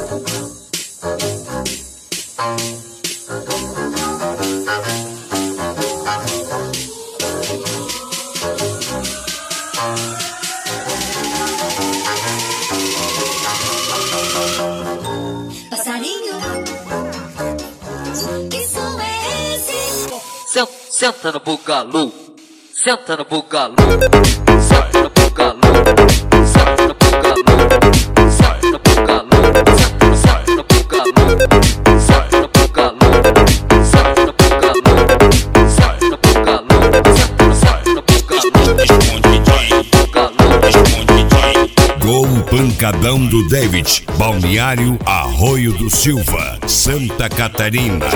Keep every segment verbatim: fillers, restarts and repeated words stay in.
Senta no bugalu, senta no bugalu, senta no bugalu, senta no bugalu, senta no bugalu, senta no bugalu, senta no bugalu, senta no bugalu, senta no bugalu, senta no bugalu. Gol pancadão do David, Balneário Arroio do Silva, Santa Catarina.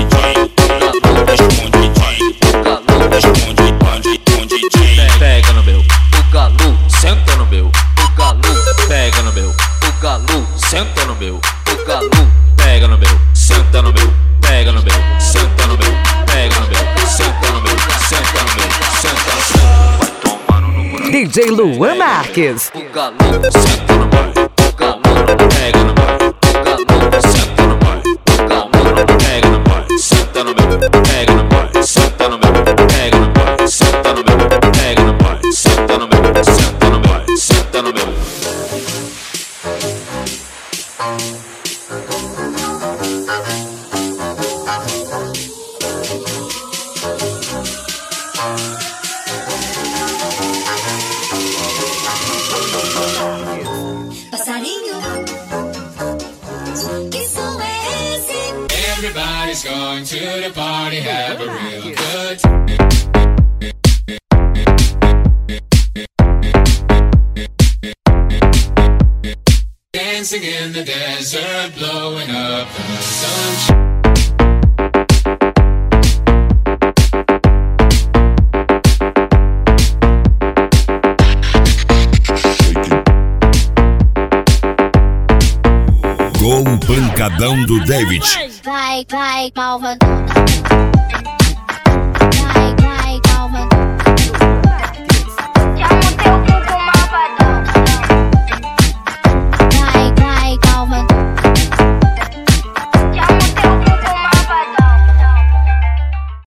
Pega no meu, o galu, senta no meu, o galu, pega no meu, o galu, senta no meu, o galu, pega no meu, senta no meu, pega no meu, senta no meu, pega no meu, senta no meu, senta no meu, senta no meu. Vai tomar no coração. D J Luan Marques. O galu, senta no meu, o galu, pega no meu, o galu, senta no meu, o galu, pega no meu, senta no meu, pega no meu, senta no meu, pega no meu, senta no meu, pega no meu, senta no meu, senta no meu, senta no meu. Everybody's going to the party, have a real good time. Dancing in the desert, blowing up the sunshine. Gol pancadão do David. Vai, vai, malvadão.